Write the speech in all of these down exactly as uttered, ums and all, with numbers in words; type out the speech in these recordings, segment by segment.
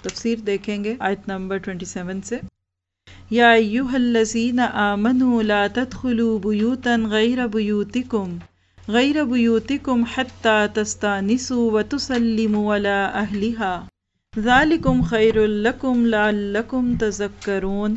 تفسیر دیکھیں گے آیت نمبر سبیس سے. یا ایھا الذین آمنوا لا تدخلوا بیوتا غیر بیوتکم غیر بیوتکم حتی تستانسوا وتسلموا علی اہلہا ذالکم خیر لکم لعلکم تذکرون.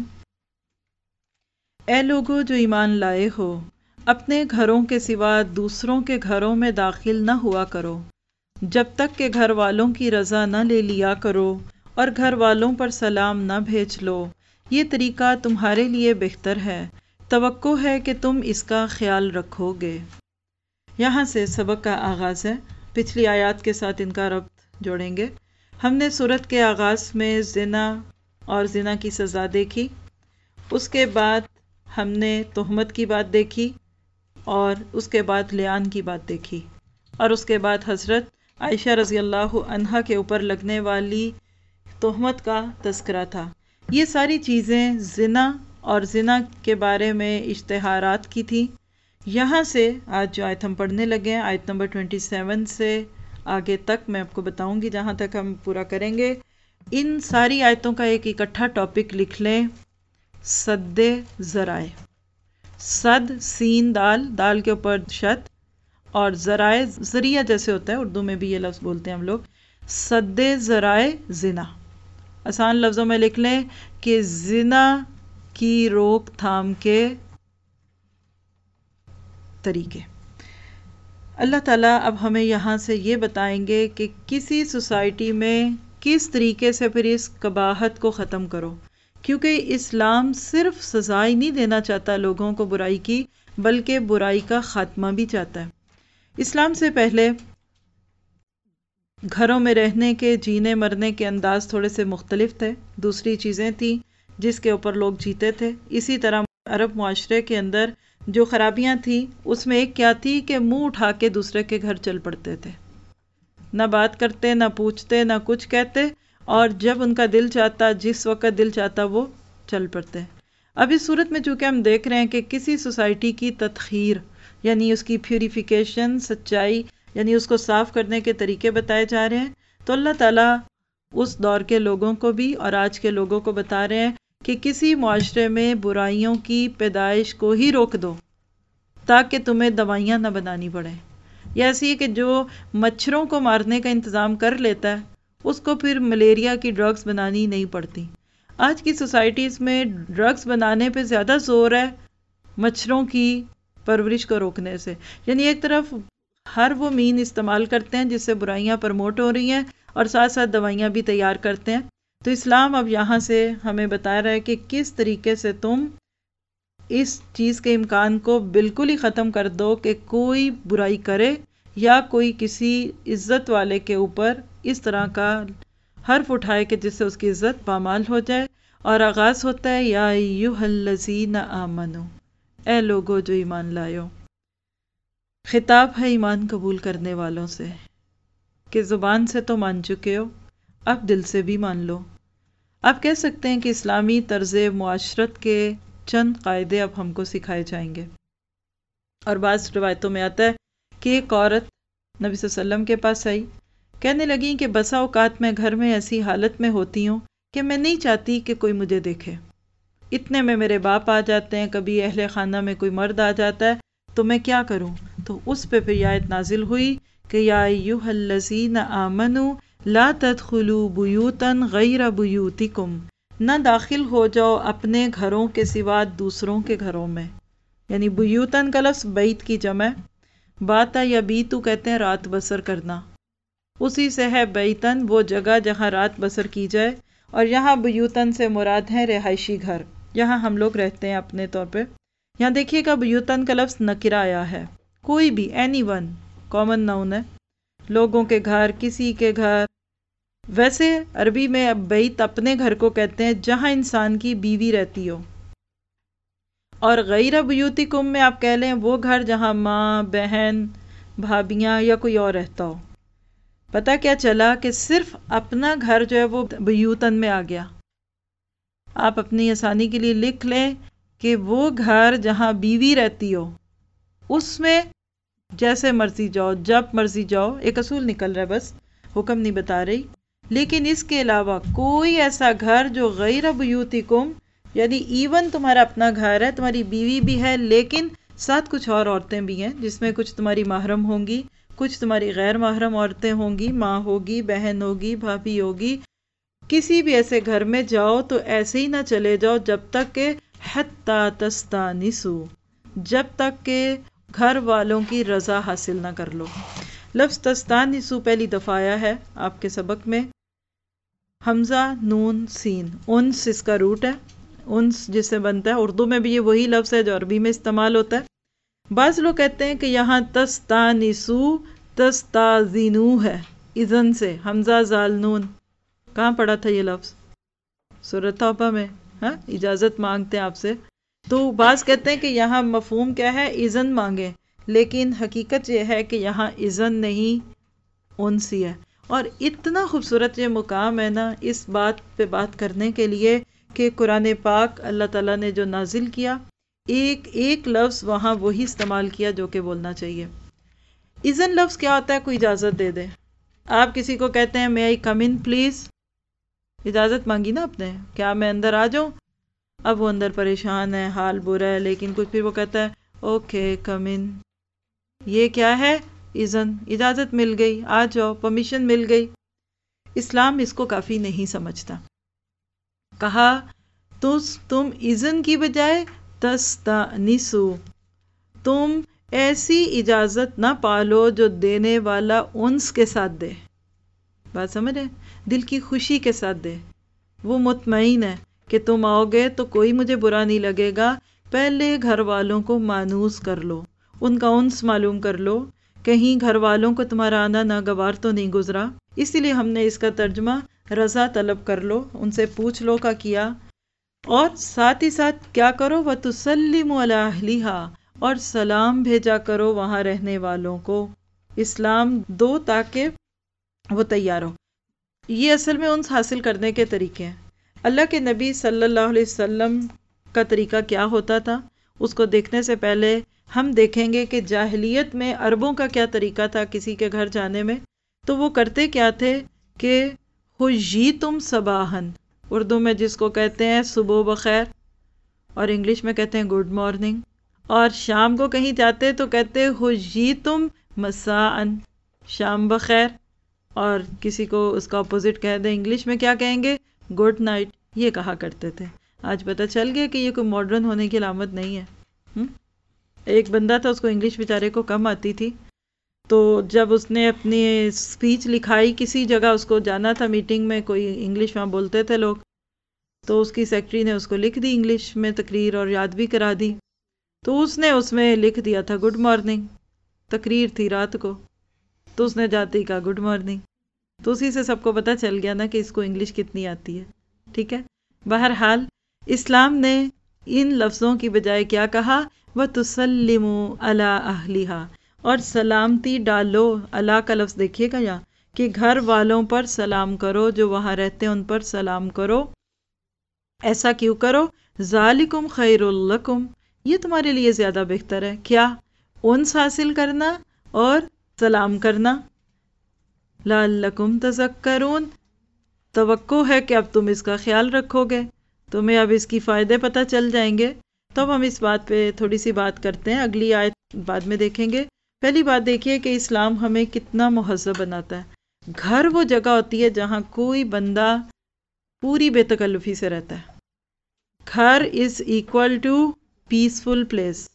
اے لوگو جو ایمان لائے ہو، اپنے گھروں کے سوا دوسروں کے گھروں میں داخل نہ ہوا کرو جب تک کہ گھر والوں کی رضا نہ لے لیا کرو، اور گھر والوں پر سلام نہ بھیج لو. یہ طریقہ تمہارے لیے بہتر ہے، توقع ہے کہ تم اس کا خیال رکھو گے. یہاں سے سبق کا آغاز ہے. پچھلی آیات کے ساتھ ان کا ربط جوڑیں گے. ہم نے سورت کے آغاز میں زنا اور زنا کی سزا دیکھی، اس کے بعد ہم نے تہمت کی بات دیکھی، اور اس کے بعد لیان کی بات دیکھی، اور اس کے بعد حضرت عائشہ رضی اللہ عنہا کے اوپر لگنے والی تہمت کا تذکرہ تھا. یہ ساری چیزیں زنا اور زنا کے بارے میں اشتہارات کی تھی. یہاں سے آج جو آیت ہم پڑھنے لگے ہیں، آیت نمبر سبیس سے آگے تک میں آپ کو بتاؤں گی جہاں تک ہم پورا کریں گے. ان ساری آیتوں کا ایک اکٹھا ٹاپک لکھ لیں، سد ذرائع. صد سین دال، دال کے اوپر شد، اور ذرائع ذریعہ جیسے ہوتا ہے، اردو میں بھی یہ لفظ بولتے ہیں ہم لوگ. سد ذرائع زنا. آسان لفظوں میں لکھ لیں کہ زنا کی روک تھام کے طریقے. اللہ تعالیٰ اب ہمیں یہاں سے یہ بتائیں گے کہ کسی سوسائٹی میں کس طریقے سے پھر اس قباحت کو ختم کرو، کیونکہ اسلام صرف سزا ہی نہیں دینا چاہتا لوگوں کو برائی کی، بلکہ برائی کا خاتمہ بھی چاہتا ہے. اسلام سے پہلے گھروں میں رہنے کے، جینے مرنے کے انداز تھوڑے سے مختلف تھے، دوسری چیزیں تھیں جس کے اوپر لوگ جیتے تھے. اسی طرح عرب معاشرے کے اندر جو خرابیاں تھیں، اس میں ایک کیا تھی کہ منہ اٹھا کے دوسرے کے گھر چل پڑتے تھے، نہ بات کرتے، نہ پوچھتے، نہ کچھ کہتے، اور جب ان کا دل چاہتا، جس وقت دل چاہتا وہ چل پڑتے. اب اس صورت میں چونکہ ہم دیکھ رہے ہیں کہ کسی سوسائٹی کی تطہیر، یعنی اس کی پیوریفیکیشن، سچائی، یعنی اس کو صاف کرنے کے طریقے بتائے جا رہے ہیں، تو اللہ تعالیٰ اس دور کے لوگوں کو بھی اور آج کے لوگوں کو بتا رہے ہیں کہ کسی معاشرے میں برائیوں کی پیدائش کو ہی روک دو تاکہ تمہیں دوائیاں نہ بنانی پڑیں. یہ ایسی ہے کہ جو مچھروں کو مارنے کا انتظام کر لیتا ہے، اس کو پھر ملیریا کی ڈرگز بنانی نہیں پڑتی. آج کی سوسائٹیز میں ڈرگز بنانے پہ زیادہ زور ہے مچھروں کی پرورش کو روکنے سے. یعنی ایک طرف ہر وہ مین استعمال کرتے ہیں جس سے برائیاں پروموٹ ہو رہی ہیں، اور ساتھ ساتھ دوائیاں بھی تیار کرتے ہیں. تو اسلام اب یہاں سے ہمیں بتا رہا ہے کہ کس طریقے سے تم اس چیز کے امکان کو بالکل ہی ختم کر دو کہ کوئی برائی کرے یا کوئی کسی عزت والے کے اوپر اس طرح کا حرف اٹھائے کہ جس سے اس کی عزت پامال ہو جائے. اور آغاز ہوتا ہے یا ایھا الذین آمنوا، اے لوگو جو ایمان لائے ہو. خطاب ہے ایمان قبول کرنے والوں سے کہ زبان سے تو مان چکے ہو، اب دل سے بھی مان لو. آپ کہہ سکتے ہیں کہ اسلامی طرز معاشرت کے چند قاعدے اب ہم کو سکھائے جائیں گے. اور بعض روایتوں میں آتا ہے کہ ایک عورت نبی صلی اللہ علیہ وسلم کے پاس آئی، کہنے لگی کہ بسا اوقات میں گھر میں ایسی حالت میں ہوتی ہوں کہ میں نہیں چاہتی کہ کوئی مجھے دیکھے. اتنے میں میرے باپ آ جاتے ہیں، کبھی اہل خانہ میں کوئی مرد آ جاتا ہے، تو میں کیا کروں؟ تو اس پہ پھر یہ آیت نازل ہوئی کہ یا ایھا الذین آمنوا لا تدخلوا بیوتا غیر بیوتکم، نہ داخل ہو جاؤ اپنے گھروں کے سوا دوسروں کے گھروں میں. یعنی بیوتن کا لفظ بیت کی جمع، باتا یا بیتو کہتے ہیں رات بسر کرنا، اسی سے ہے بیتن وہ جگہ جہاں رات بسر کی جائے. اور یہاں بیوتن سے مراد ہے رہائشی گھر، یہاں ہم لوگ رہتے ہیں اپنے طور پہ. یہاں دیکھیے گا بیوتن کا لفظ نکرہ آیا ہے، کوئی بھی، اینی ون، کامن ناؤن ہے، لوگوں کے گھر، کسی کے گھر. ویسے عربی میں بیت اپنے گھر کو کہتے ہیں جہاں انسان کی بیوی رہتی ہو، اور غیر بیوتکم میں آپ کہہ لیں وہ گھر جہاں ماں، بہن، بھابیاں یا کوئی اور رہتا ہو. پتہ کیا چلا کہ صرف اپنا گھر جو ہے وہ بیوتن میں آ گیا. آپ اپنی آسانی کے لیے لکھ لیں کہ وہ گھر جہاں بیوی رہتی ہو اس میں جیسے مرضی جاؤ، جب مرضی جاؤ. ایک اصول نکل رہا ہے، بس حکم نہیں بتا رہی. لیکن اس کے علاوہ کوئی ایسا گھر جو غیر بیوتکم، یعنی ایون تمہارا اپنا گھر ہے، تمہاری بیوی بھی ہے، لیکن ساتھ کچھ اور عورتیں بھی ہیں جس میں کچھ تمہاری محرم ہوں گی، کچھ تمہاری غیر محرم عورتیں ہوں گی، ماں ہوگی، بہن ہوگی، بھابھی ہوگی، کسی بھی ایسے گھر میں جاؤ تو ایسے ہی نہ چلے جاؤ جب تک کہ حتی تستانسو، جب تک کہ گھر والوں کی رضا حاصل نہ کر لو۔ لفظ تستانسو پہلی دفعہ آیا ہے آپ کے سبق میں، حمزہ نون سین، انس اس کا روٹ ہے، انس جس سے بنتا ہے، اردو میں بھی یہ وہی لفظ ہے جو عربی میں استعمال ہوتا ہے۔ بعض لوگ کہتے ہیں کہ یہاں تستانسو تستازینو ہے، اذن سے، حمزہ زال نون۔ کہاں پڑھا تھا یہ لفظ؟ سورۃ توبہ میں، ہاں، اجازت مانگتے ہیں آپ سے۔ تو بعض کہتے ہیں کہ یہاں مفہوم کیا ہے، اذن مانگیں، لیکن حقیقت یہ ہے کہ یہاں اذن نہیں، انس ہی ہے۔ اور اتنا خوبصورت یہ مقام ہے نا اس بات پہ بات کرنے کے لیے کہ قرآن پاک اللہ تعالیٰ نے جو نازل کیا، ایک ایک لفظ وہاں وہی استعمال کیا جو کہ بولنا چاہیے۔ اذن لفظ کیا ہوتا ہے؟ کوئی اجازت دے دے۔ آپ کسی کو کہتے ہیں may I come in please، اجازت مانگی نا آپ نے، کیا میں اندر آ جاؤں؟ اب وہ اندر پریشان ہے، حال برا ہے، لیکن کچھ پھر وہ کہتا ہے اوکے کم ان، یہ کیا ہے؟ اذن، اجازت مل گئی، آ جاؤ، پرمیشن مل گئی۔ اسلام اس کو کافی نہیں سمجھتا، کہا تو تم اذن کی بجائے تستانسو، تم ایسی اجازت نہ پالو جو دینے والا انس کے ساتھ دے، بات سمجھ رہے؟ دل کی خوشی کے ساتھ دے، وہ مطمئن ہے کہ تم آؤ گے تو کوئی مجھے برا نہیں لگے گا، پہلے گھر والوں کو مانوس کر لو، ان کا انس معلوم کر لو، کہیں گھر والوں کو تمہارا آنا ناگوار تو نہیں گزرا۔ اسی لیے ہم نے اس کا ترجمہ رضا طلب کر لو، ان سے پوچھ لو کا کیا، اور ساتھ ہی ساتھ کیا کرو، وَتُسَلِّمُ عَلَىٰ أَهْلِهَا، اور سلام بھیجا کرو وہاں رہنے والوں کو، اسلام دو تاکہ وہ تیار ہو۔ یہ اصل میں انس حاصل کرنے کے طریقے ہیں۔ اللہ کے نبی صلی اللہ علیہ وسلم کا طریقہ کیا ہوتا تھا، اس کو دیکھنے سے پہلے ہم دیکھیں گے کہ جاہلیت میں عربوں کا کیا طریقہ تھا کسی کے گھر جانے میں۔ تو وہ کرتے کیا تھے کہ حییتم صباحً، اردو میں جس کو کہتے ہیں صبح بخیر، اور انگلش میں کہتے ہیں گڈ مارننگ، اور شام کو کہیں جاتے تو کہتے حییتم مساءً، شام بخیر، اور کسی کو اس کا اپوزٹ کہہ دیں انگلش میں کیا کہیں گے، گڈ نائٹ، یہ کہا کرتے تھے۔ آج پتہ چل گیا کہ یہ کوئی ماڈرن ہونے کی علامت نہیں ہے۔ ہم؟ ایک بندہ تھا، اس کو انگلش بیچارے کو کم آتی تھی، تو جب اس نے اپنی اسپیچ لکھائی، کسی جگہ اس کو جانا تھا میٹنگ میں، کوئی انگلش وہاں بولتے تھے لوگ، تو اس کی سیکرٹری نے اس کو لکھ دی انگلش میں تقریر، اور یاد بھی کرا دی، تو اس نے اس میں لکھ دیا تھا گڈ مارننگ، تقریر تھی رات کو، تو اس نے جاتے ہی کہا گڈ مارننگ، تو اسی سے سب کو پتہ چل گیا نا کہ اس کو انگلش کتنی آتی ہے۔ ٹھیک ہے، بہرحال اسلام نے ان لفظوں کی بجائے کیا کہا، وَتُسَلِّمُوا عَلَىٰ أَهْلِهَا، اور سلامتی ڈالو، اللہ کا لفظ دیکھیے گا یہاں کہ گھر والوں پر سلام کرو، جو وہاں رہتے ہیں ان پر سلام کرو۔ ایسا کیوں کرو؟ ذالکم خیر لکم، یہ تمہارے لیے زیادہ بہتر ہے۔ کیا؟ انس حاصل کرنا اور سلام کرنا۔ لعلکم تذکرون، توقع ہے کہ اب تم اس کا خیال رکھو گے، تمہیں اب اس کی فائدے پتہ چل جائیں گے۔ تو اب ہم اس بات پہ تھوڑی سی بات کرتے ہیں، اگلی آیت بعد میں دیکھیں گے۔ پہلی بات دیکھیے کہ اسلام ہمیں کتنا مہذب بناتا ہے۔ گھر وہ جگہ ہوتی ہے جہاں کوئی بندہ پوری بے تکلفی سے رہتا ہے۔ گھر is equal to peaceful place.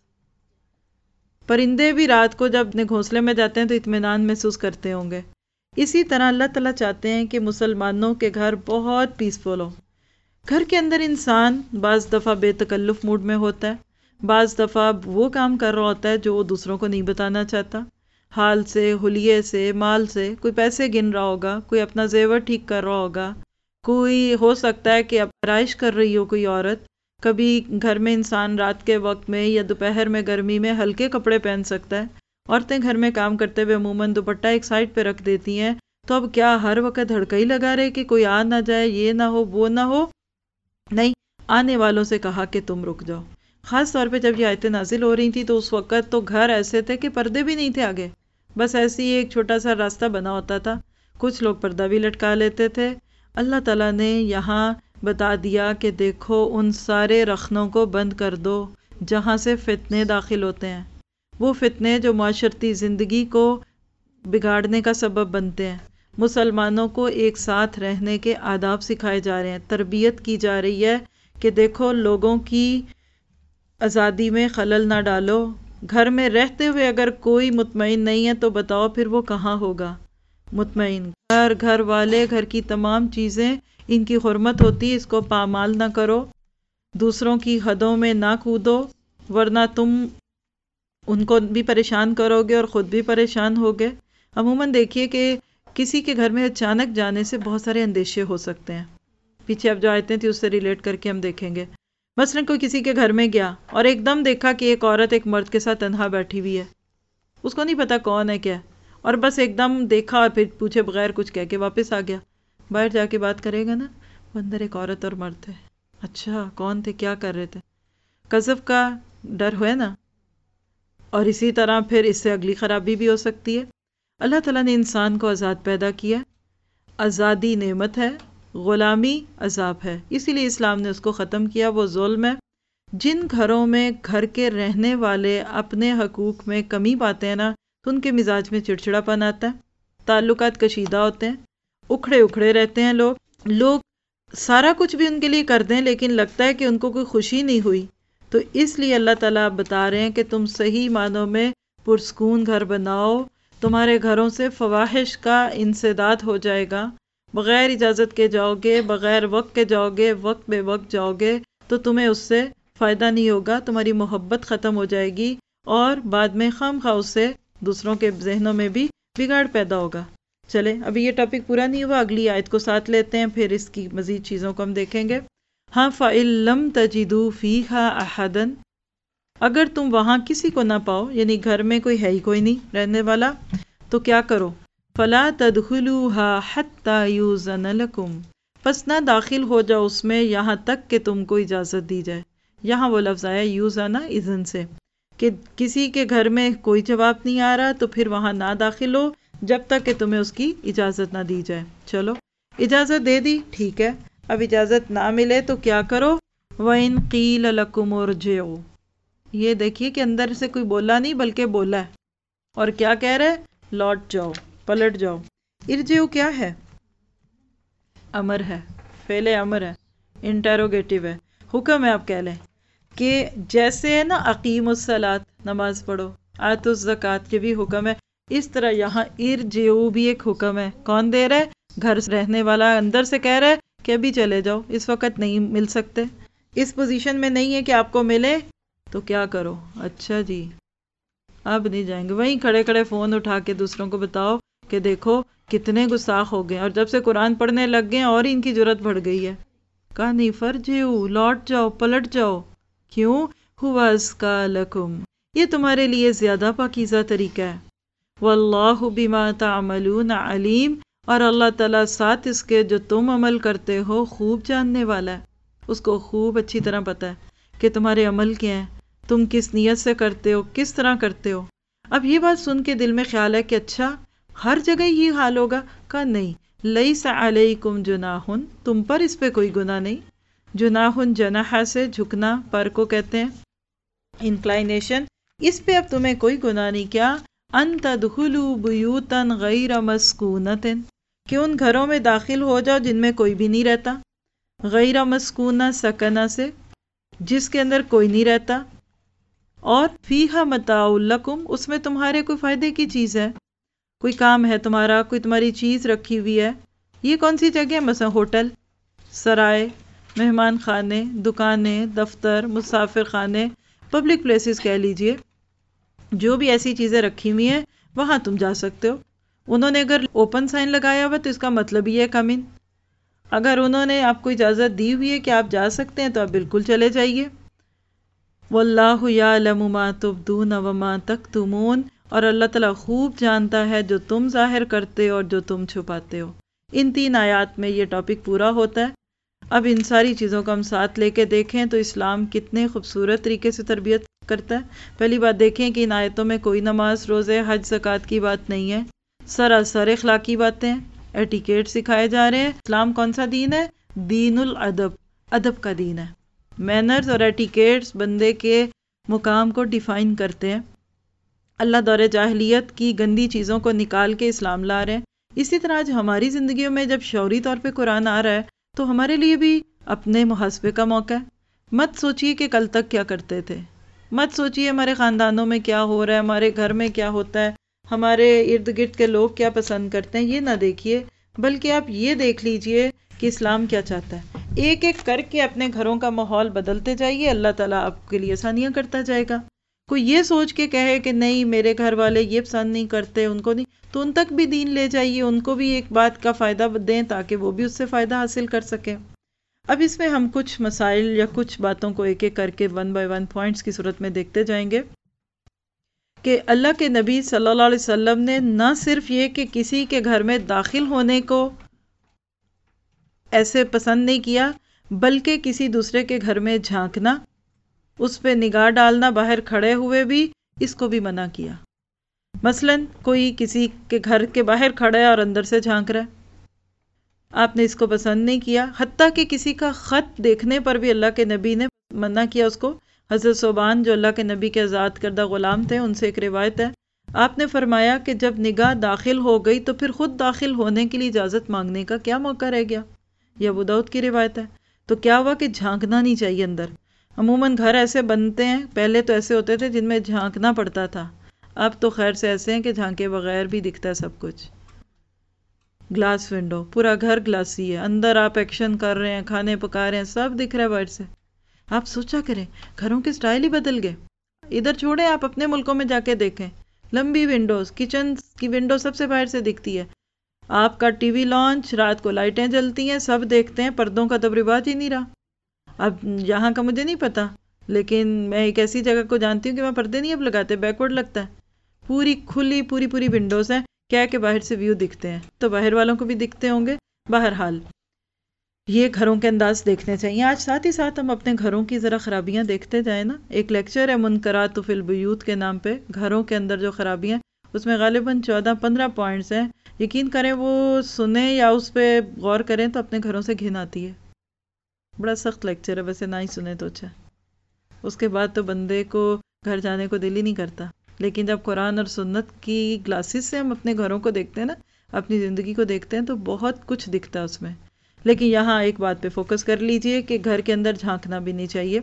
پرندے بھی رات کو جب اپنے گھونسلے میں جاتے ہیں تو اطمینان محسوس کرتے ہوں گے۔ اسی طرح اللہ تعالیٰ چاہتے ہیں کہ مسلمانوں کے گھر بہت پیسفل ہو۔ گھر کے اندر انسان بعض دفعہ بے تکلف موڈ میں ہوتا ہے، بعض دفعہ وہ کام کر رہا ہوتا ہے جو وہ دوسروں کو نہیں بتانا چاہتا، حال سے، حلیے سے، مال سے، کوئی پیسے گن رہا ہوگا، کوئی اپنا زیور ٹھیک کر رہا ہوگا، کوئی ہو سکتا ہے کہ اب آرائش کر رہی ہو کوئی عورت۔ کبھی گھر میں انسان رات کے وقت میں یا دوپہر میں گرمی میں ہلکے کپڑے پہن سکتا ہے۔ عورتیں گھر میں کام کرتے ہوئے عموماً دوپٹہ ایک سائڈ پہ رکھ دیتی ہیں، تو اب کیا ہر وقت دھڑکا ہی لگا رہے کہ کوئی آ نہ جائے، یہ نہ ہو وہ نہ ہو؟ نہیں، آنے والوں سے کہا کہ تم رک جاؤ۔ خاص طور پہ جب یہ آیتیں نازل ہو رہی تھیں تو اس وقت تو گھر ایسے تھے کہ پردے بھی نہیں تھے آگے، بس ایسے ہی ایک چھوٹا سا راستہ بنا ہوتا تھا، کچھ لوگ پردہ بھی لٹکا لیتے تھے۔ اللہ تعالیٰ نے یہاں بتا دیا کہ دیکھو ان سارے رخنوں کو بند کر دو جہاں سے فتنے داخل ہوتے ہیں، وہ فتنے جو معاشرتی زندگی کو بگاڑنے کا سبب بنتے ہیں۔ مسلمانوں کو ایک ساتھ رہنے کے آداب سکھائے جا رہے ہیں، تربیت کی جا رہی ہے کہ دیکھو لوگوں کی آزادی میں خلل نہ ڈالو، گھر میں رہتے ہوئے اگر کوئی مطمئن نہیں ہے تو بتاؤ پھر وہ کہاں ہوگا مطمئن۔ گھر گھر والے گھر کی تمام چیزیں ان کی حرمت ہوتی ہے، اس کو پامال نہ کرو، دوسروں کی حدوں میں نہ کودو ورنہ تم ان کو بھی پریشان کرو گے اور خود بھی پریشان ہوگے۔ عموماً دیکھیے کہ کسی کے گھر میں اچانک جانے سے بہت سارے اندیشے ہو سکتے ہیں، پیچھے اب جو آیتیں تھیں اس سے ریلیٹ کر کے ہم دیکھیں گے۔ مثلا کوئی کسی کے گھر میں گیا اور ایک دم دیکھا کہ ایک عورت ایک مرد کے ساتھ تنہا بیٹھی ہوئی ہے، اس کو نہیں پتا کون ہے کیا ہے، اور بس ایک دم دیکھا اور پھر پوچھے بغیر کچھ کہہ کے واپس آ گیا۔ باہر جا کے بات کرے گا نا، وہ اندر ایک عورت اور مرد تھے، اچھا کون تھے، کیا کر رہے تھے، قذف کا ڈر ہے نا۔ اور اسی طرح پھر اس سے اگلی خرابی بھی ہو سکتی ہے۔ اللہ تعالیٰ نے انسان کو آزاد پیدا کیا، آزادی نعمت ہے، غلامی عذاب ہے، اسی لیے اسلام نے اس کو ختم کیا، وہ ظلم ہے۔ جن گھروں میں گھر کے رہنے والے اپنے حقوق میں کمی پاتے ہیں نا تو ان کے مزاج میں چڑچڑا پن آتا ہے، تعلقات کشیدہ ہوتے ہیں، اکھڑے اکھڑے رہتے ہیں، لوگ لوگ سارا کچھ بھی ان کے لیے کر دیں لیکن لگتا ہے کہ ان کو کوئی خوشی نہیں ہوئی۔ تو اس لیے اللہ تعالیٰ بتا رہے ہیں کہ تم صحیح معنوں میں پرسکون گھر بناؤ، تمہارے گھروں سے فواحش کا انسداد ہو جائے گا، بغیر اجازت کے جاؤ گے، بغیر وقت کے جاؤ گے، وقت بے وقت جاؤ گے تو تمہیں اس سے فائدہ نہیں ہوگا، تمہاری محبت ختم ہو جائے گی اور بعد میں خام خواہ اس سے دوسروں کے ذہنوں میں بھی بگاڑ پیدا ہوگا۔ چلے ابھی یہ ٹاپک پورا نہیں ہوا، اگلی آیت کو ساتھ لیتے ہیں، پھر اس کی مزید چیزوں کو ہم دیکھیں گے۔ ہاں فَإِن لَمْ تَجِدُوا فِيهَا أَحَدًا، اگر تم وہاں کسی کو نہ پاؤ، یعنی گھر میں کوئی ہے ہی کوئی نہیں رہنے والا، تو کیا کرو؟ فَلَا تَدْخُلُوهَا حَتَّى يُؤْذَنَ لَكُمْ، پس نہ داخل ہو جاؤ اس میں یہاں تک کہ تم کو اجازت دی جائے۔ یہاں وہ لفظ آیا یوزانا اذن سے، کہ کسی کے گھر میں کوئی جواب نہیں آ رہا تو پھر وہاں نہ داخل ہو جب تک کہ تمہیں اس کی اجازت نہ دی جائے۔ چلو اجازت دے دی، ٹھیک ہے، اب اجازت نہ ملے تو کیا کرو؟ وَإِن قِيلَ لَكُمُ ارْجِعُوا، یہ دیکھیے کہ اندر سے کوئی بولا نہیں بلکہ بولا ہے، اور کیا کہہ رہے؟ لوٹ جاؤ، پلٹ جاؤ۔ ارجعوا کیا ہے؟ امر ہے، فعل امر ہے، انٹیروگیٹو ہے، حکم ہے، آپ کہہ لیں کہ جیسے ہے نا اقیم الصلاۃ، نماز پڑھو، آت الزکوٰۃ کے بھی حکم ہے، اس طرح یہاں ارجعوا بھی ایک حکم ہے۔ کون دے رہا ہے؟ گھر رہنے والا اندر سے کہہ رہا ہے کہ ابھی چلے جاؤ، اس وقت نہیں مل سکتے، اس پوزیشن میں نہیں ہے کہ آپ کو ملے، تو کیا کرو؟ اچھا جی اب نہیں جائیں گے، وہیں کھڑے کھڑے فون اٹھا کے دوسروں کو بتاؤ کہ دیکھو کتنے گستاخ ہو گئے، اور جب سے قرآن پڑھنے لگ گئے اور ان کی جرت بڑھ گئی ہے۔ کہا نہیں، فرجعوا، لوٹ جاؤ، پلٹ جاؤ۔ کیوں؟ ہوا ازکیٰ لکم، یہ تمہارے لیے زیادہ پاکیزہ طریقہ ہے۔ واللہ بما تعملون علیم، اور اللہ تعالیٰ ساتھ اس کے جو تم عمل کرتے ہو خوب جاننے والا ہے، اس کو خوب اچھی طرح پتہ ہے کہ تمہارے عمل کیا ہیں، تم کس نیت سے کرتے ہو، کس طرح کرتے ہو۔ اب یہ بات سن کے دل میں خیال ہے کہ اچھا ہر جگہ یہ حال ہوگا؟ کہا نہیں، لیس علیکم جناح، تم پر اس پہ کوئی گناہ نہیں۔ جناح جناح سے جھکنا، پر کو کہتے ہیں، انکلائنیشن، اس پہ اب تمہیں کوئی گناہ نہیں۔ کیا؟ ان تدخلوا بیوتا غیر مسکونۃ، کہ ان گھروں میں داخل ہو جاؤ جن میں کوئی بھی نہیں رہتا، غیر مسکونہ سکنہ سے، جس کے اندر کوئی نہیں رہتا، اور فیہا متاع لکم، اس میں تمہارے کوئی فائدے کی چیز ہے، کوئی کام ہے تمہارا، کوئی تمہاری چیز رکھی ہوئی ہے۔ یہ کون سی جگہ ہے؟ مثلا ہوٹل، سرائے، مہمان خانے، دکانیں، دفتر، مسافر خانے، پبلک پلیسز کہہ لیجئے، جو بھی ایسی چیزیں رکھی ہوئی ہیں وہاں تم جا سکتے ہو۔ انہوں نے اگر اوپن سائن لگایا ہوا تو اس کا مطلب یہ ہے کم ان، اگر انہوں نے آپ کو اجازت دی ہوئی ہے کہ آپ جا سکتے ہیں تو آپ بالکل چلے جائیے۔ واللہ یعلم ما تبدون وما تکتمون، اور اللہ تعالیٰ خوب جانتا ہے جو تم ظاہر کرتے ہو اور جو تم چھپاتے ہو۔ ان تین آیات میں یہ ٹاپک پورا ہوتا ہے۔ اب ان ساری چیزوں کو ہم ساتھ لے کے دیکھیں تو اسلام کتنے خوبصورت طریقے سے تربیت کرتا ہے۔ پہلی بات دیکھیں کہ ان آیتوں میں کوئی نماز، روزے، حج، زکوٰۃ کی بات نہیں ہے، سراسر اخلاقی باتیں ہیں۔ ایٹیکیٹ سکھائے جا رہے ہیں. اسلام کون سا دین ہے؟ دین الادب، ادب کا دین ہے. مینرز اور ایٹیکیٹس بندے کے مقام کو ڈیفائن کرتے ہیں. اللہ دور جاہلیت کی گندی چیزوں کو نکال کے اسلام لا رہے ہیں. اسی طرح آج ہماری زندگیوں میں جب شعوری طور پہ قرآن آ رہا ہے تو ہمارے لیے بھی اپنے محاسبے کا موقع ہے. مت سوچئے کہ کل تک کیا کرتے تھے، مت سوچئے ہمارے خاندانوں میں کیا ہو رہا ہے، ہمارے گھر میں کیا ہوتا ہے، ہمارے ارد گرد کے لوگ کیا پسند کرتے ہیں، یہ نہ دیکھیے، بلکہ آپ یہ دیکھ لیجئے کہ اسلام کیا چاہتا ہے. ایک ایک کر کے اپنے گھروں کا ماحول بدلتے جائیے، اللہ تعالیٰ آپ کے لیے آسانیاں کرتا جائے گا. کوئی یہ سوچ کے کہے کہ نہیں میرے گھر والے یہ پسند نہیں کرتے، ان کو نہیں، تو ان تک بھی دین لے جائیے، ان کو بھی ایک بات کا فائدہ دیں تاکہ وہ بھی اس سے فائدہ حاصل کر سکیں. اب اس میں ہم کچھ مسائل یا کچھ باتوں کو ایک ایک کر کے ون بائی ون پوائنٹس کی صورت میں دیکھتے جائیں گے کہ اللہ کے نبی صلی اللہ علیہ وسلم نے نہ صرف یہ کہ کسی کے گھر میں داخل ہونے کو ایسے پسند نہیں کیا، بلکہ کسی دوسرے کے گھر میں جھانکنا، اس پہ نگاہ ڈالنا باہر کھڑے ہوئے بھی، اس کو بھی منع کیا. مثلا کوئی کسی کے گھر کے باہر کھڑا ہے اور اندر سے جھانک رہا ہے، آپ نے اس کو پسند نہیں کیا. حتیٰ کہ کسی کا خط دیکھنے پر بھی اللہ کے نبی نے منع کیا اس کو. حضرت صوبان جو اللہ کے نبی کے آزاد کردہ غلام تھے، ان سے ایک روایت ہے، آپ نے فرمایا کہ جب نگاہ داخل ہو گئی تو پھر خود داخل ہونے کے لیے اجازت مانگنے کا کیا موقع رہ گیا. یہ ابو داؤد کی روایت ہے. تو کیا ہوا کہ جھانکنا نہیں چاہیے اندر. عموماً گھر ایسے بنتے ہیں، پہلے تو ایسے ہوتے تھے جن میں جھانکنا پڑتا تھا، اب تو خیر سے ایسے ہیں کہ جھانکے بغیر بھی دکھتا ہے سب کچھ. گلاس ونڈو، پورا گھر گلاسی ہے، اندر آپ ایکشن کر رہے ہیں، کھانے پکا رہے ہیں، سب دکھ رہا ہے باہر سے. آپ سوچا کریں گھروں کے سٹائل ہی بدل گئے. ادھر چھوڑیں، آپ اپنے ملکوں میں جا کے دیکھیں، لمبی ونڈوز، کچن کی ونڈو سب سے باہر سے دکھتی ہے. آپ کا ٹی وی لانچ، رات کو لائٹیں جلتی ہیں، سب دیکھتے ہیں. پردوں کا تو رواج ہی نہیں رہا. اب یہاں کا مجھے نہیں پتا، لیکن میں ایک ایسی جگہ کو جانتی ہوں کہ وہاں پردے نہیں اب لگاتے، بیکورڈ لگتا ہے. پوری کھلی پوری پوری ونڈوز ہیں، کیا کہ باہر سے ویو دکھتے ہیں، تو باہر والوں کو بھی دکھتے ہوں گے. بہرحال یہ گھروں کے انداز دیکھنے چاہیے. آج ساتھ ہی ساتھ ہم اپنے گھروں کی ذرا خرابیاں دیکھتے جائیں نا. ایک لیکچر ہے منکرات فی البیوت کے نام پہ، گھروں کے اندر جو خرابیاں، اس میں غالباً چودہ پندرہ پوائنٹس ہیں. یقین کریں وہ سنیں یا اس پہ غور کریں تو اپنے گھروں سے گھن آتی ہے. بڑا سخت لیکچر ہے، ویسے نہ ہی سنیں تو اچھا. اس کے بعد تو بندے کو گھر جانے کو دل ہی نہیں کرتا. لیکن جب قرآن اور سنت کی گلاسز سے ہم اپنے گھروں کو دیکھتے ہیں نا، اپنی زندگی کو دیکھتے ہیں، تو بہت کچھ دکھتا ہے اس میں. لیکن یہاں ایک بات پہ فوکس کر لیجئے کہ گھر کے اندر جھانکنا بھی نہیں چاہیے.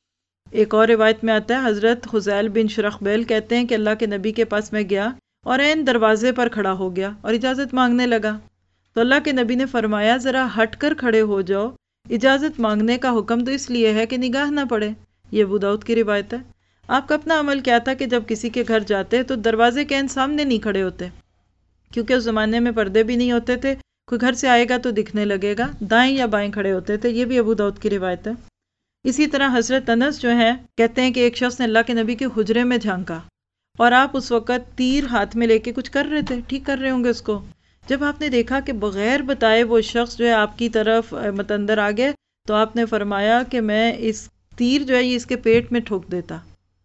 ایک اور روایت میں آتا ہے، حضرت خزیل بن شرحبیل کہتے ہیں کہ اللہ کے نبی کے پاس میں گیا اور عین دروازے پر کھڑا ہو گیا اور اجازت مانگنے لگا. تو اللہ کے نبی نے فرمایا ذرا ہٹ کر کھڑے ہو جاؤ، اجازت مانگنے کا حکم تو اس لیے ہے کہ نگاہ نہ پڑے. یہ ابو داؤد کی روایت ہے. آپ کا اپنا عمل کیا تھا کہ جب کسی کے گھر جاتے تو دروازے کے عین سامنے نہیں کھڑے ہوتے، کیونکہ اس زمانے میں پردے بھی نہیں ہوتے تھے. کوئی گھر سے آئے گا تو دکھنے لگے گا، دائیں یا بائیں کھڑے ہوتے تھے. یہ بھی ابو داؤد کی روایت ہے. اسی طرح حضرت انس جو ہے کہتے ہیں کہ ایک شخص نے اللہ کے نبی کے حجرے میں جھانکا اور آپ اس وقت تیر ہاتھ میں لے کے کچھ کر رہے تھے، ٹھیک کر رہے ہوں گے اس کو. جب آپ نے دیکھا کہ بغیر بتائے وہ شخص جو ہے آپ کی طرف مت اندر آ گئے، تو آپ نے فرمایا کہ میں اس تیر جو ہے یہ اس کے پیٹ میں ٹھوک دیتا.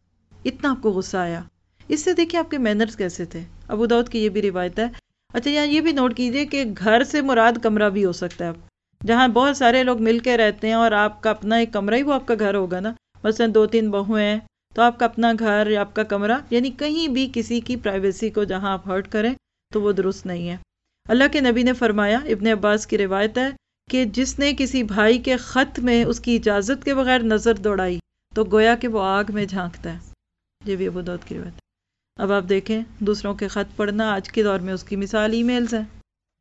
اتنا آپ کو غصہ آیا. اس سے دیکھیں آپ کے مینرز کیسے تھے. ابو داؤد کی یہ بھی روایت ہے. اچھا یہاں یہ بھی نوٹ کیجئے کہ گھر سے مراد کمرہ بھی ہو سکتا ہے. جہاں بہت سارے لوگ مل کے رہتے ہیں اور آپ کا اپنا ایک کمرہ ہی وہ آپ کا گھر ہوگا نا. مثلا دو تین بہویں ہیں تو آپ کا اپنا گھر یا آپ کا کمرہ، یعنی کہیں بھی کسی کی پرائیویسی کو جہاں آپ ہرٹ کریں تو وہ درست نہیں ہے. اللہ کے نبی نے فرمایا، ابن عباس کی روایت ہے، کہ جس نے کسی بھائی کے خط میں اس کی اجازت کے بغیر نظر دوڑائی تو گویا کہ وہ آگ میں جھانکتا ہے. یہ بھی ابو داؤد کی روایت ہے. اب آپ دیکھیں دوسروں کے خط پڑھنا آج کے دور میں اس کی مثال ای میلز ہیں.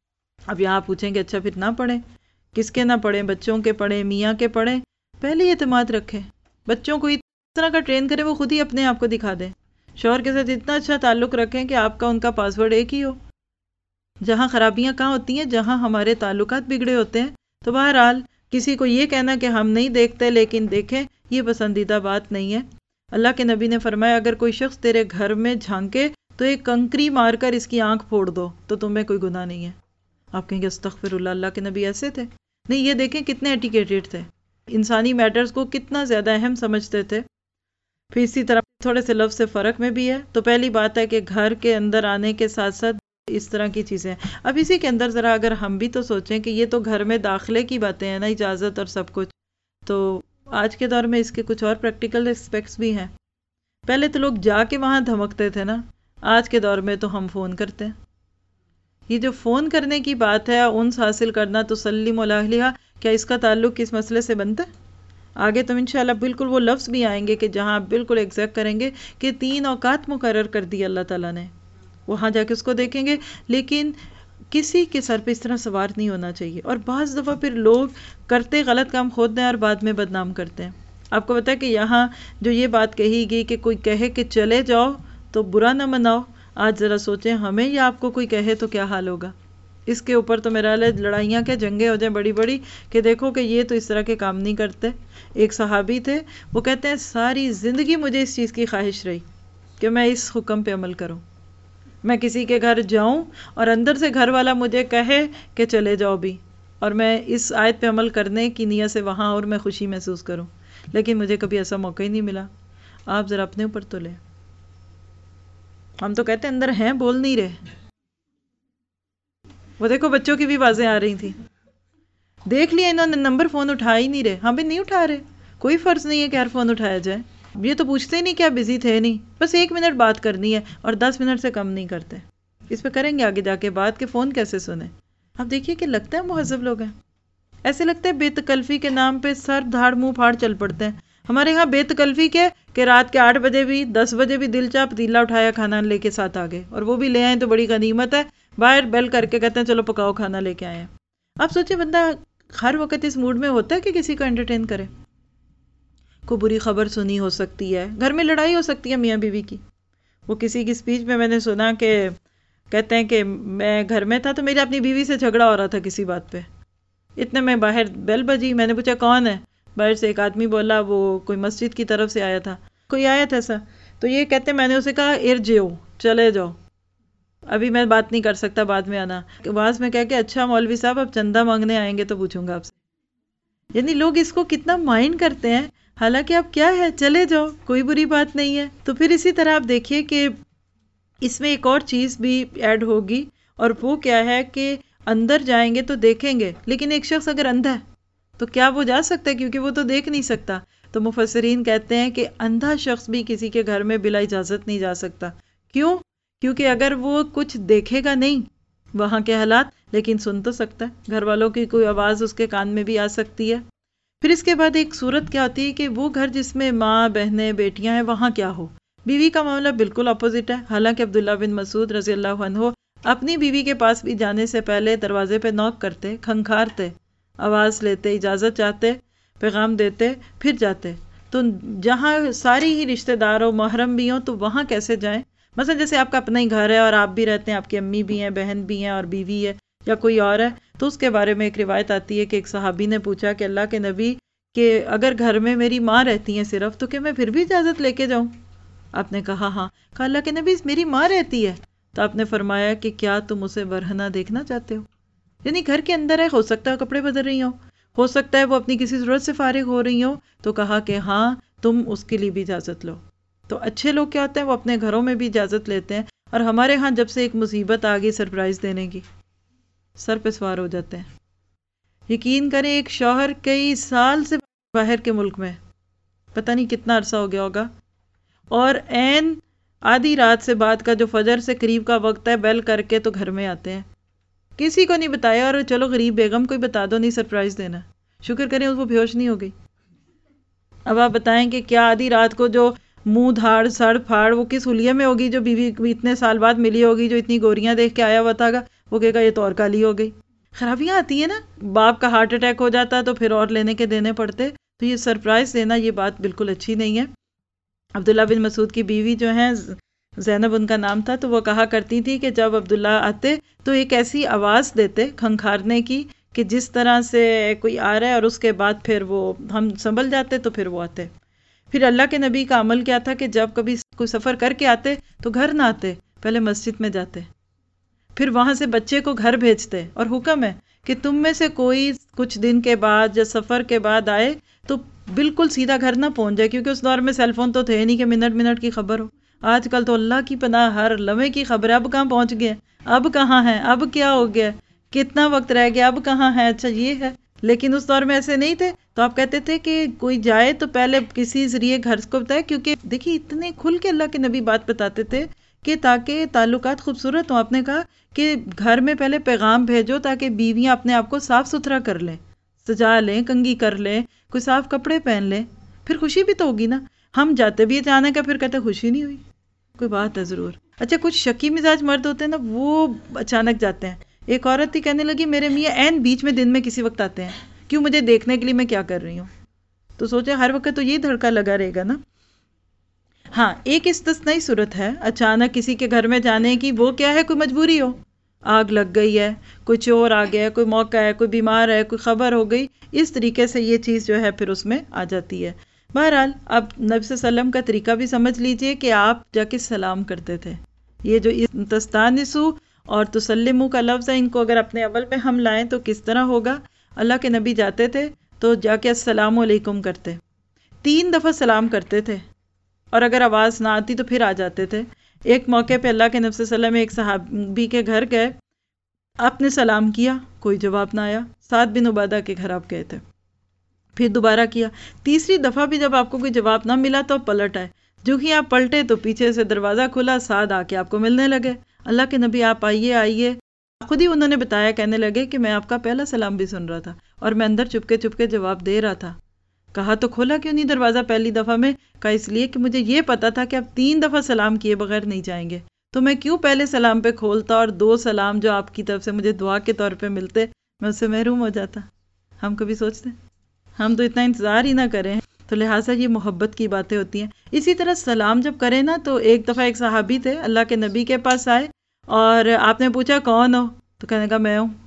اب یہاں پوچھیں کہ اچھا پھر نہ پڑھیں، کس کے نہ پڑھیں؟ بچوں کے پڑھیں، میاں کے پڑھیں. پہلے ہی اعتماد رکھیں، بچوں کو اس طرح کا ٹرین کریں وہ خود ہی اپنے آپ کو دکھا دیں. شوہر کے ساتھ اتنا اچھا تعلق رکھیں کہ آپ کا ان کا پاسورڈ ایک ہی ہو. جہاں خرابیاں کہاں ہوتی ہیں؟ جہاں ہمارے تعلقات بگڑے ہوتے ہیں. تو بہرحال کسی کو یہ کہنا کہ ہم نہیں دیکھتے لیکن دیکھیں، یہ پسندیدہ بات نہیں ہے. اللہ کے نبی نے فرمایا اگر کوئی شخص تیرے گھر میں جھانکے تو ایک کنکری مار کر اس کی آنکھ پھوڑ دو تو تمہیں کوئی گناہ نہیں ہے. آپ کہیں گے استغفر اللہ، اللہ کے نبی ایسے تھے؟ نہیں، یہ دیکھیں کتنے ایٹیکیٹڈ تھے، انسانی میٹرز کو کتنا زیادہ اہم سمجھتے تھے. پھر اسی طرح تھوڑے سے لفظ سے فرق میں بھی ہے. تو پہلی بات ہے کہ گھر کے اندر آنے کے ساتھ ساتھ اس طرح کی چیزیں. اب اسی کے اندر ذرا اگر ہم بھی تو سوچیں کہ یہ تو گھر میں داخلے کی باتیں ہیں نا، اجازت اور سب کچھ، تو آج کے دور میں اس کے کچھ اور پریکٹیکل اسپیکٹس بھی ہیں. پہلے تو لوگ جا کے وہاں دھمکتے تھے نا، آج کے دور میں تو ہم فون کرتے ہیں. یہ جو فون کرنے کی بات ہے، انس حاصل کرنا، تسلیم الاہلیہ، کیا اس کا تعلق کس مسئلے سے بنتا ہے؟ آگے تو انشاءاللہ بالکل وہ لفظ بھی آئیں گے کہ جہاں آپ بالکل ایگزیکٹ کریں گے کہ تین اوقات مقرر کر دی اللہ تعالیٰ نے، وہاں جا کے اس کو دیکھیں گے. لیکن کسی کے سر پہ اس طرح سوار نہیں ہونا چاہیے. اور بعض دفعہ پھر لوگ کرتے غلط کام خود ہیں اور بعد میں بدنام کرتے ہیں. آپ کو پتہ ہے کہ یہاں جو یہ بات کہی گئی کہ کوئی کہے کہ چلے جاؤ تو برا نہ مناؤ، آج ذرا سوچیں ہمیں یا آپ کو کوئی کہے تو کیا حال ہوگا. اس کے اوپر تو میرا حال لڑائیاں کیا جنگیں ہو جائیں بڑی بڑی کہ دیکھو کہ یہ تو اس طرح کے کام نہیں کرتے. ایک صحابی تھے، وہ کہتے ہیں ساری زندگی مجھے اس چیز کی خواہش رہی کہ میں اس حکم پہ عمل کروں. میں کسی کے گھر جاؤں اور اندر سے گھر والا مجھے کہے کہ چلے جاؤ بھی، اور میں اس آیت پہ عمل کرنے کی نیت سے وہاں اور میں خوشی محسوس کروں. لیکن مجھے کبھی ایسا موقع ہی نہیں ملا. آپ ذرا اپنے اوپر تو لیں. ہم تو کہتے ہیں اندر ہیں، بول نہیں رہے. وہ دیکھو بچوں کی بھی بازیں آ رہی تھیں، دیکھ لیا انہوں نے نمبر، فون اٹھا ہی نہیں رہے. ہم بھی نہیں اٹھا رہے. کوئی فرض نہیں ہے کہ ہر فون اٹھایا جائے. یہ تو پوچھتے ہی نہیں کہ آپ بزی تھے نہیں، بس ایک منٹ بات کرنی ہے اور دس منٹ سے کم نہیں کرتے. اس پہ کریں گے آگے جا کے بات کہ فون کیسے سنیں. اب دیکھیے کہ لگتا ہے مہذب لوگ ہیں، ایسے لگتا ہے بے تکلفی کے نام پہ سر دھاڑ منہ پھاڑ چل پڑتے ہیں. ہمارے یہاں بے تکلفی کے کہ رات کے آٹھ بجے بھی دس بجے بھی دل چاہ پتیلا اٹھایا کھانا لے کے ساتھ آگے، اور وہ بھی لے آئیں تو بڑی غنیمت ہے. باہر بیل کر کے کہتے ہیں چلو پکاؤ کھانا لے کے آئے ہیں. آپ سوچیں بندہ ہر وقت اس موڈ میں ہوتا ہے کہ کسی کو انٹرٹین کرے. کوئی بری خبر سنی ہو سکتی ہے، گھر میں لڑائی ہو سکتی ہے میاں بیوی کی. وہ کسی کی سپیچ میں میں نے سنا کہ کہتے ہیں کہ میں گھر میں تھا تو میری اپنی بیوی سے جھگڑا ہو رہا تھا کسی بات پہ. اتنے میں باہر بیل بجی، میں نے پوچھا کون ہے؟ باہر سے ایک آدمی بولا وہ کوئی مسجد کی طرف سے آیا تھا، کوئی آیا تھا ایسا. تو یہ کہتے میں نے اسے کہا ارجعو، چلے جاؤ، ابھی میں بات نہیں کر سکتا، بعد میں آنا. بعض میں کہہ کہ اچھا مولوی صاحب اب چندہ مانگنے آئیں گے تو پوچھوں گا آپ سے. یعنی لوگ اس کو کتنا مائنڈ کرتے ہیں، حالانکہ اب کیا ہے، چلے جاؤ، کوئی بری بات نہیں ہے. تو پھر اسی طرح آپ دیکھیے کہ اس میں ایک اور چیز بھی ایڈ ہوگی، اور وہ کیا ہے کہ اندر جائیں گے تو دیکھیں گے. لیکن ایک شخص اگر اندھا ہے تو کیا وہ جا سکتا ہے؟ کیونکہ وہ تو دیکھ نہیں سکتا. تو مفسرین کہتے ہیں کہ اندھا شخص بھی کسی کے گھر میں بلا اجازت نہیں جا سکتا. کیوں؟ کیونکہ اگر وہ کچھ دیکھے گا نہیں وہاں کے حالات، لیکن سن تو سکتا ہے. گھر والوں کی کوئی آواز اس کے کان میں بھی آ سکتی ہے. پھر اس کے بعد ایک صورت کیا ہوتی ہے کہ وہ گھر جس میں ماں، بہنیں، بیٹیاں ہیں، وہاں کیا ہو. بیوی کا معاملہ بالکل اپوزٹ ہے. حالانکہ عبداللہ بن مسعود رضی اللہ عنہ اپنی بیوی کے پاس بھی جانے سے پہلے دروازے پہ نوک کرتے، کھنکھارتے، آواز لیتے، اجازت چاہتے، پیغام دیتے، پھر جاتے. تو جہاں ساری ہی رشتہ دار ہو، محرم بھی ہوں، تو وہاں کیسے جائیں؟ مثلا جیسے آپ کا اپنا ہی گھر ہے اور آپ بھی رہتے ہیں، آپ کی امی بھی ہیں، بہن بھی ہیں اور بیوی ہے یا کوئی اور ہے. تو اس کے بارے میں ایک روایت آتی ہے کہ ایک صحابی نے پوچھا کہ اللہ کے نبی کہ اگر گھر میں میری ماں رہتی ہیں صرف، تو کہ میں پھر بھی اجازت لے کے جاؤں؟ آپ نے کہا ہاں. کہا اللہ کے نبی میری ماں رہتی ہے. تو آپ نے فرمایا کہ کیا تم اسے برہنہ دیکھنا چاہتے ہو؟ یعنی گھر کے اندر ہے، ہو سکتا ہے کپڑے بدل رہی ہوں، ہو سکتا ہے وہ اپنی کسی ضرورت سے فارغ ہو رہی ہوں. تو کہا کہ ہاں تم اس کے لیے بھی اجازت لو. تو اچھے لوگ کیا ہوتے ہیں، وہ اپنے گھروں میں بھی اجازت لیتے ہیں. اور ہمارے ہاں جب سے ایک مصیبت آ گئی سرپرائز دینے کی، سر پہ سوار ہو جاتے ہیں. یقین کریں ایک شوہر کئی سال سے باہر کے ملک میں، پتہ نہیں کتنا عرصہ ہو گیا ہوگا، اور عین آدھی رات سے بعد کا جو فجر سے قریب کا وقت ہے، بیل کر کے تو گھر میں آتے ہیں. کسی کو نہیں بتایا، اور چلو غریب بیگم کوئی بتا دو نہیں سرپرائز دینا، شکر کریں وہ بیہوش نہیں ہو گئی. اب آپ بتائیں کہ کیا آدھی رات کو جو منہ دھاڑ سڑ پھاڑ وہ کس حلیے میں ہوگی جو بیوی اتنے سال بعد ملی ہوگی، جو اتنی گوریاں دیکھ کے آیا ہوا تھا گا، وہ کہے گا یہ تو اور کالی ہو گئی. خرابیاں آتی ہیں نا، باپ کا ہارٹ اٹیک ہو جاتا تو پھر اور لینے کے دینے پڑتے. تو یہ سرپرائز دینا یہ بات بالکل اچھی نہیں ہے. عبداللہ بن مسعود کی بیوی جو ہیں زینب ان کا نام تھا، تو وہ کہا کرتی تھی کہ جب عبداللہ آتے تو ایک ایسی آواز دیتے کھنکھارنے کی کہ جس طرح سے کوئی آ رہا ہے، اور اس کے بعد پھر وہ ہم سنبھل جاتے تو پھر وہ آتے. پھر اللہ کے نبی کا عمل کیا تھا کہ جب کبھی کوئی سفر کر کے آتے تو گھر نہ آتے، پہلے مسجد میں جاتے، پھر وہاں سے بچے کو گھر بھیجتے. اور حکم ہے کہ تم میں سے کوئی کچھ دن کے بعد یا سفر کے بعد آئے تو بالکل سیدھا گھر نہ پہنچ جائے، کیونکہ اس دور میں سیل فون تو تھے نہیں کہ منٹ منٹ کی خبر ہو. آج کل تو اللہ کی پناہ ہر لمحے کی خبر ہے. اب کہاں پہنچ گئے، اب کہاں ہیں، اب کیا ہو گیا، کتنا وقت رہ گیا، اب کہاں ہے، اچھا یہ ہے. لیکن اس دور میں ایسے نہیں تھے، تو آپ کہتے تھے کہ کوئی جائے تو پہلے کسی ذریعے گھر کو بتائے، کیونکہ دیکھیے اتنے کھل کے اللہ کے نبی بات بتاتے تھے کہ تاکہ تعلقات خوبصورت ہوں. آپ نے کہا کہ گھر میں پہلے پیغام بھیجو تاکہ بیویاں اپنے آپ کو صاف ستھرا کر لیں، سجا لیں، کنگھی کر لیں، کوئی صاف کپڑے پہن لیں، پھر خوشی بھی تو ہوگی نا. ہم جاتے بھی اچانک ہے، پھر کہتے خوشی نہیں ہوئی، کوئی بات ہے ضرور. اچھا کچھ شکی مزاج مرد ہوتے ہیں نا، وہ اچانک جاتے ہیں. ایک عورت تھی کہنے لگی میرے میاں عین بیچ میں دن میں کسی وقت آتے ہیں، کیوں؟ مجھے دیکھنے کے لیے میں کیا کر رہی ہوں. تو سوچے ہر وقت تو یہ دھڑکا لگا رہے گا نا. ہاں ایک استثنائی صورت ہے اچانک کسی کے گھر میں جانے کی، وہ کیا ہے؟ کوئی مجبوری ہو، آگ لگ گئی ہے، کوئی چور آ گیا ہے، کوئی موقع ہے، کوئی بیمار ہے، کوئی خبر ہو گئی، اس طریقے سے یہ چیز جو ہے پھر اس میں آ جاتی ہے. بہرحال اب نبی صلی اللہ علیہ وسلم کا طریقہ بھی سمجھ لیجئے کہ آپ جا کے سلام کرتے تھے. یہ جو تستانسو اور تسلمو کا لفظ ہے، ان کو اگر اپنے عمل میں ہم لائیں تو کس طرح ہوگا؟ اللہ کے نبی جاتے تھے تو جا کے السلام علیکم کرتے، تین دفعہ سلام کرتے تھے، اور اگر آواز نہ آتی تو پھر آ جاتے تھے. ایک موقع پہ اللہ کے نبی صلی اللہ علیہ وسلم ایک صحابی کے گھر گئے، آپ نے سلام کیا، کوئی جواب نہ آیا. سعد بن عبادہ کے گھر آپ گئے تھے، پھر دوبارہ کیا، تیسری دفعہ بھی جب آپ کو کوئی جواب نہ ملا تو پلٹ آئے. جو ہی آپ پلٹے تو پیچھے سے دروازہ کھلا، سعد آ کے آپ کو ملنے لگے. اللہ کے نبی آپ آئیے آئیے. خود ہی انہوں نے بتایا، کہنے لگے کہ میں آپ کا پہلا سلام بھی سن رہا تھا اور میں اندر چپکے چپکے جواب دے رہا تھا. کہا تو کھولا کیوں نہیں دروازہ پہلی دفعہ میں؟ کہا اس لیے کہ مجھے یہ پتا تھا کہ آپ تین دفعہ سلام کیے بغیر نہیں جائیں گے، تو میں کیوں پہلے سلام پہ کھولتا اور دو سلام جو آپ کی طرف سے مجھے دعا کے طور پہ ملتے میں اس سے محروم ہو جاتا. ہم کبھی سوچتے ہیں؟ ہم تو اتنا انتظار ہی نہ کریں. تو لہٰذا یہ محبت کی باتیں ہوتی ہیں. اسی طرح سلام جب کریں نا، تو ایک دفعہ ایک صحابی تھے اللہ کے نبی کے پاس آئے اور آپ نے پوچھا کون ہو؟ تو کہنے لگا میں ہوں.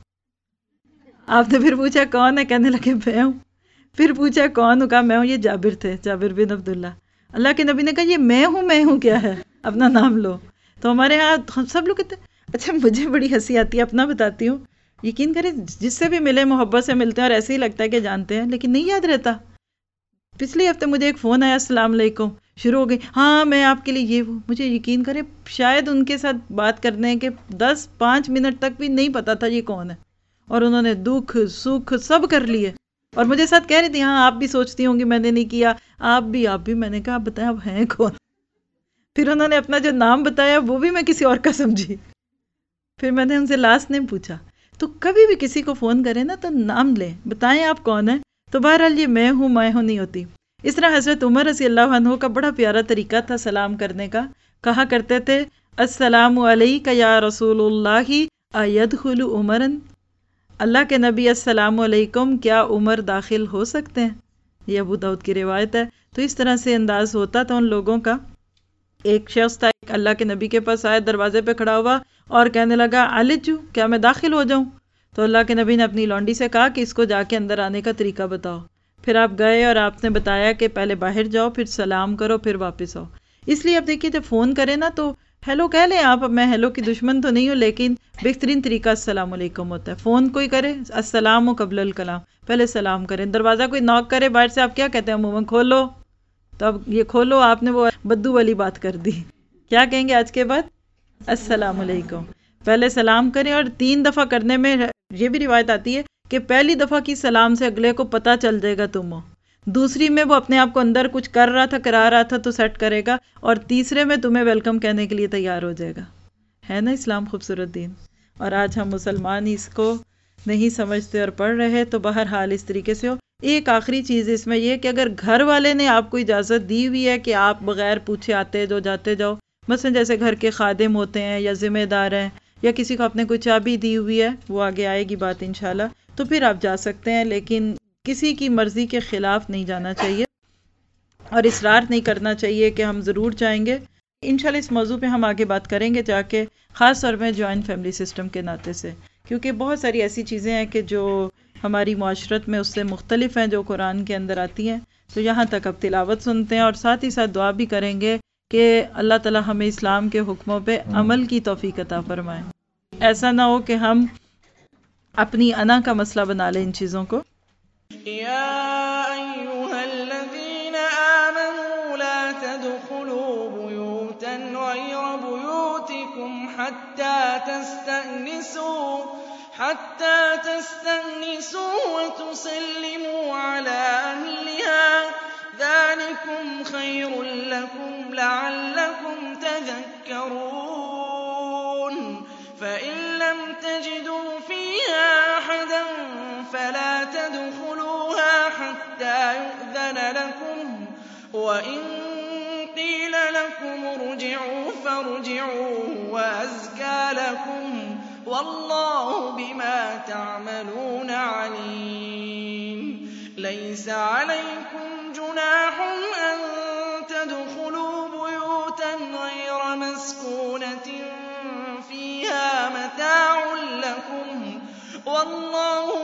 آپ نے پھر پوچھا کون ہے؟ کہنے لگے میں ہوں. پھر پوچھا کون ہوں؟ کہا میں ہوں. یہ جابر تھے، جابر بن عبداللہ. اللہ کے نبی نے کہا یہ میں ہوں میں ہوں کیا ہے، اپنا نام لو. تو ہمارے ہاں ہم سب لوگ کہتے ہیں. اچھا مجھے بڑی ہنسی آتی ہے، اپنا بتاتی ہوں. یقین کریں جس سے بھی ملے محبت سے ملتے ہیں اور ایسے ہی لگتا ہے کہ جانتے ہیں، لیکن نہیں یاد رہتا. پچھلے ہفتے مجھے ایک فون آیا، السلام علیکم، شروع ہو گئی ہاں میں آپ کے لیے یہ وہ. مجھے یقین کریں شاید ان کے ساتھ بات کرنے کے دس پانچ منٹ تک بھی نہیں پتا تھا یہ کون ہے، اور انہوں نے دکھ سکھ سب کر لیے اور مجھے ساتھ کہہ رہی تھی ہاں آپ بھی سوچتی ہوں گی میں نے نہیں کیا، آپ بھی آپ بھی. میں نے کہا آپ بتائیں آپ ہیں کون؟ پھر انہوں نے اپنا جو نام بتایا وہ بھی میں کسی اور کا سمجھی. پھر میں نے ان سے لاسٹ نیم پوچھا. تو کبھی بھی کسی کو فون کریں نا تو نام لیں، بتائیں آپ کون ہیں. تو بہرحال یہ میں ہوں میں ہوں نہیں ہوتی. اس طرح حضرت عمر رضی اللہ عنہ کا بڑا پیارا طریقہ تھا سلام کرنے کا. کہا کرتے تھے السلام علیک یا رسول اللہ ایدخل عمرن. اللہ کے نبی السلام علیکم، کیا عمر داخل ہو سکتے ہیں؟ یہ ابو داؤد کی روایت ہے. تو اس طرح سے انداز ہوتا تھا ان لوگوں کا. ایک شخص تھا اللہ کے نبی کے پاس آیا، دروازے پہ کھڑا ہوا اور کہنے لگا علجو، کیا میں داخل ہو جاؤں؟ تو اللہ کے نبی نے اپنی لونڈی سے کہا کہ اس کو جا کے اندر آنے کا طریقہ بتاؤ. پھر آپ گئے اور آپ نے بتایا کہ پہلے باہر جاؤ، پھر سلام کرو، پھر واپس آؤ. اس لیے اب دیکھیے جب فون کریں نا تو ہیلو کہہ لیں آپ. اب میں ہیلو کی دشمن تو نہیں ہوں، لیکن بہترین طریقہ السلام علیکم ہوتا ہے. فون کوئی کرے السلام قبل الکلام، پہلے سلام کریں. دروازہ کوئی ناک کرے باہر سے، آپ کیا کہتے ہیں عموماً؟ کھولو. تو اب یہ کھولو آپ نے وہ بدو والی بات کر دی. کیا کہیں گے آج کے بعد؟ السلام علیکم. پہلے سلام کریں، اور تین دفعہ کرنے میں یہ بھی روایت آتی ہے کہ پہلی دفعہ کی سلام سے اگلے کو پتہ چل جائے گا تم ہو، دوسری میں وہ اپنے آپ کو اندر کچھ کر رہا تھا کرا رہا تھا تو سیٹ کرے گا، اور تیسرے میں تمہیں ویلکم کہنے کے لیے تیار ہو جائے گا. ہے نا اسلام خوبصورت دین؟ اور آج ہم مسلمان اس کو نہیں سمجھتے اور پڑھ رہے. تو بہرحال اس طریقے سے ہو. ایک آخری چیز اس میں یہ کہ اگر گھر والے نے آپ کو اجازت دی ہوئی ہے کہ آپ بغیر پوچھے آتے جو جاتے جاؤ، مثلا جیسے گھر کے خادم ہوتے ہیں یا ذمہ دار ہیں یا کسی کو آپ نے کوئی چابی دی ہوئی ہے، وہ آگے آئے گی بات انشاءاللہ، تو پھر آپ جا سکتے ہیں. لیکن کسی کی مرضی کے خلاف نہیں جانا چاہیے اور اصرار نہیں کرنا چاہیے کہ ہم ضرور جائیں گے. انشاءاللہ اس موضوع پہ ہم آگے بات کریں گے جا کے، خاص طور میں جوائنٹ فیملی سسٹم کے ناطے سے، کیونکہ بہت ساری ایسی چیزیں ہیں کہ جو ہماری معاشرت میں اس سے مختلف ہیں جو قرآن کے اندر آتی ہیں. تو یہاں تک اب تلاوت سنتے ہیں اور ساتھ ہی ساتھ دعا بھی کریں گے کہ اللہ تعالی ہمیں اسلام کے حکموں پہ عمل کی توفیق عطا فرمائے. ایسا نہ ہو کہ ہم اپنی انا کا مسئلہ بنا لیں ان چیزوں کو. یا ایھا الذین آمنوا لا تدخلوا بیوتا غیر بیوتکم حتى تستأنسوا حتى تستأنسوا وتسلموا على أهلها ذلكم خير لكم لعلكم تذكرون فإن لم تجدوا فيها أحدا فلا تدخلوها حتى يؤذن لكم وإن قيل لكم ارجعوا فارجعوا وأزكى لكم والله بما تعملون عليم ليس عليكم جناح أن تدخلوا بيوتا غير مسكونة فيها متاع لكم والله